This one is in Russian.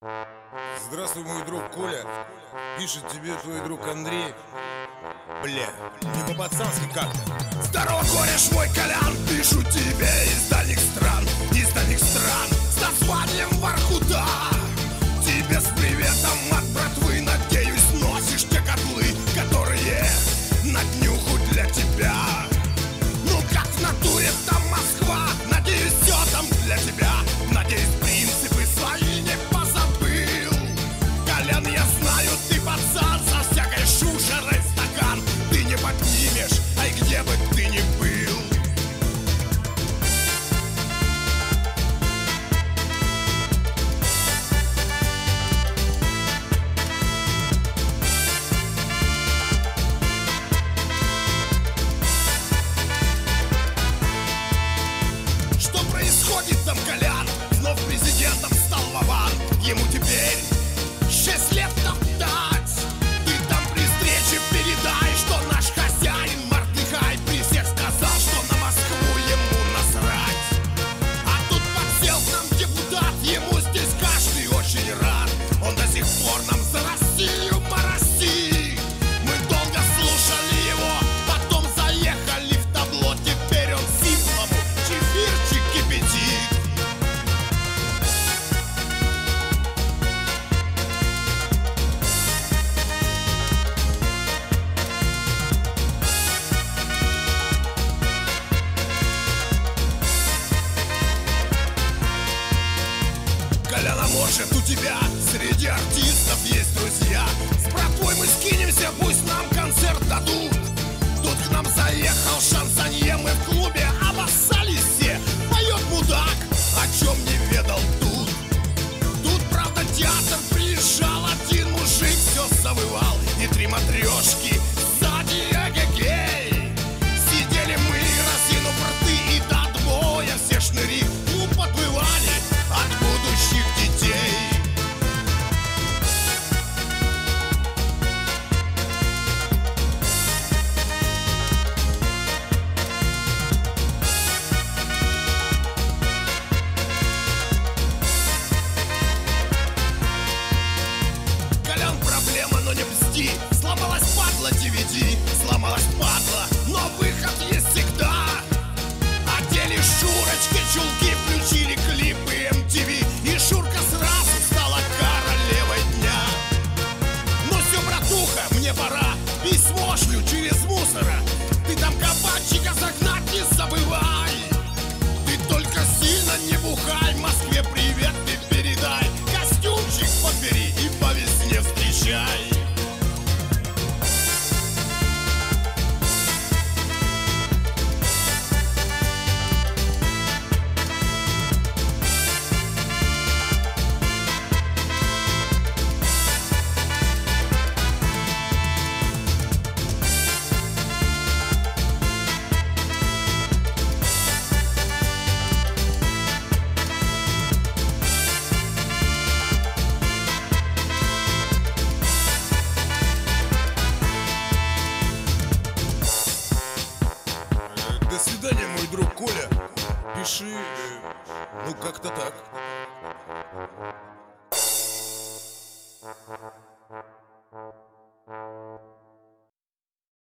Здравствуй, мой друг Коля. Пишет тебе твой друг Андрей. Бля, не по-пацански как-то. Здорово, кореш мой Колян, пишу тебе из дальних стран, с названием Воркута. Тебе с приветом от братвы, надеюсь, носишь те котлы, которые на днюху для тебя. Ну как в натуре там Москва, надеюсь, все там для тебя. Надеюсь, принципы свои не позабыл. Колян, я знаю, ты пацан со всякой шушерой стакан. Ты не поднимешь, ай где бы ты ни был. Что происходит там, Колян? Вновь президентом стал Вован. Ему теперь 6 лет топтать. Ты там при встрече передай, что наш хозяин Мордыхай при всех сказал, что на Москву ему насрать. А тут подсел к нам депутат, ему здесь каждый очень рад. Он до сих пор нам за Россию моросит. Мы долго слушали его, потом заехали в табло. Теперь он сиплому чефирчик кипятит. Колян, а может у тебя среди артистов есть друзья? С братвой мы скинемся, пусть нам концерт дадут. Тут к нам заехал шансонье, мы в клубе обоссались все. Поет мудак, о чем не ведал тут. Тут, правда, театр приезжал, один мужик все завывал. И 3 матрешки сзади эгегей. Сидели мы, разинув рты, и до отбоя все шныри клуб подплывали от будущих детей. Колян, проблема, но не мсти. Сломалась падла DVD, сломалась падла, но выход есть всегда. Одели Шурочки чулки, включили клипы MTV, и Шурка сразу стала королевой дня. Ну все, братуха, мне пора, письмо шлю через мусора. Ты там кабанчика загнать не забывай. Ты только сильно не бухай, Москве привет ты передай. Костюмчик подбери и по весне встречай. До свидания, мой друг Коля. Пиши, ну как-то так.